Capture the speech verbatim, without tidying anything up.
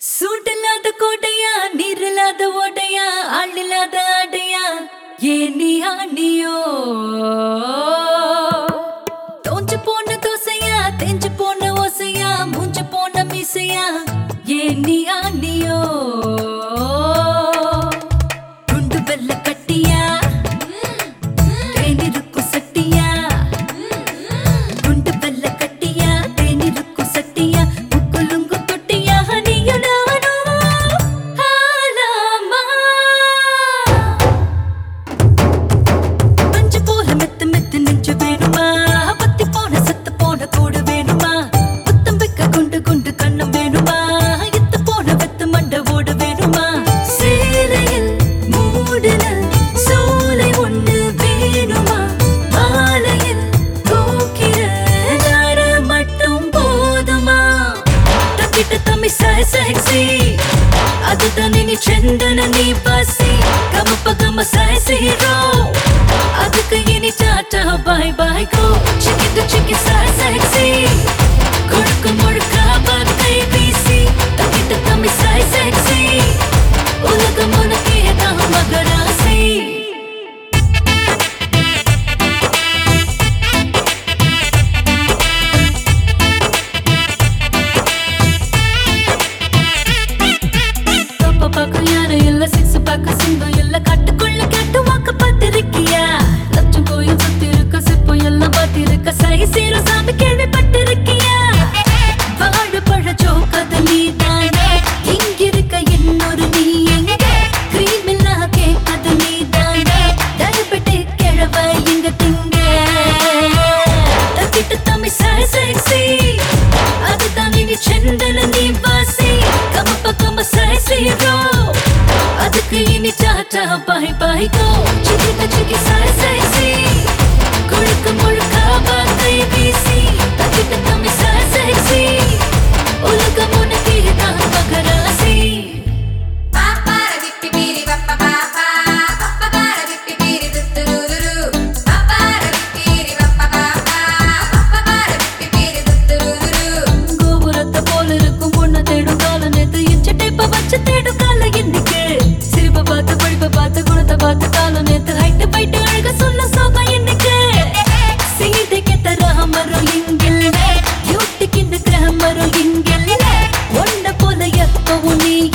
சூட்டில்லாத கோட்டையா நீரில்லாத ஓட்டையா ஆளில்லாத ஆடையா ஏனியா நீயோ தோஞ்சு போன தோசையா தெஞ்சு போன ஓசையா மூஞ்சு போன மீசையா ஏனியா நீயோ குண்டு வெள்ள கட்டியா தேனிருக்கு சட்டியா குண்டு வெள்ள கட்டியா தேனிருக்கு சட்டியா முக்குலுங்கு தொட்டியா நீயும் நானும் ஆலாமா பஞ்சு போல மெத்து மெத்து நெஞ்சு வேணுமா பத்தி போன சத்து போன கூடு வேணுமா புத்தம் வைக்க குண்டு குண்டு கண்ணம் வேணுமா எத்து போன வெத்து மண்ட ஓடு வேணுமா சேலையில் மூடுன சோலை ஒண்ணு வேணுமா மாலையில் தூக்கிற நர மட்டும் போதுமா தப்பிட்ட தம்மி சாய் sexy அதுதான் இனி செந்தன நீ பாசி கமப்ப கம சாய் ஹீரோ அதுக்கு இனி டாட்டா பை பை கோ சிக்கி டு சிக்கி சாய் sexy கொடுக்கு முழுக்க வார்த்தை வீசி தப்பிட்ட தம்மி சாய் sexy உலகம் உனக்கே தான் மகராசி தப்ப பார்க்க யாரும் இல்ல சிக்ஸ் பார்க்க சிங்கம் இல்ல கட்டுக்குள்ள கெட்டு வாக்க பார்த்திருக்கியா லட்சம் கோயில் சுத்தி இருக்க சிப்பம் எல்லாம் பார்த்திருக்க சை சீர சாமி கேள்விப்பட்டிருக்கியா வாழைப்பழ ஜோக்கது நீ தானே இங்கிருக்க இன்னொரு நீ எங்க கிரீம் இல்லா கேக்கது நீ தானே டயபெட்டி கிழவ இங்க திங்க தப்பிட்டு தம்மி சாய் sexy அதுதான் இனி செந்தன நீ வாசி கமப்ப கம சாய் ஹீரோ அதுக்கு இனி டாட்டா பை பை கோ சிக்கி சிக்கி சாய் sexy குழுக்கு முழுக்க வார்த்தை வீசி தப்பிட்டு தம்மி சாய் sexy உலகம் உனக்கே தான் மகராசி Papara bippi biri pappa papa Papara bippi biri tuttururu Papara bippi biri pappa papa Papara bippi biri tuttururu கோபுரத்தை போல இருக்கும் பொண்ணை தேடும் கால நேத்து இச்ச டேப்ப வச்சு தேடும் கால இன்னைக்கு சிரிப்பை பார்த்து படிப்பை பார்த்து குணத்தை பார்த்து கால நேத்து ஹைட்டு பைட்டு அழக சொல்ல சோகம் இன்னைக்கு சீதைக்கு தராமரும் இங்கில்ல யூட்டிக்கு இந்த கிராமரும் இங்கில்ல ஒன்ன போல எப்பவும் நீ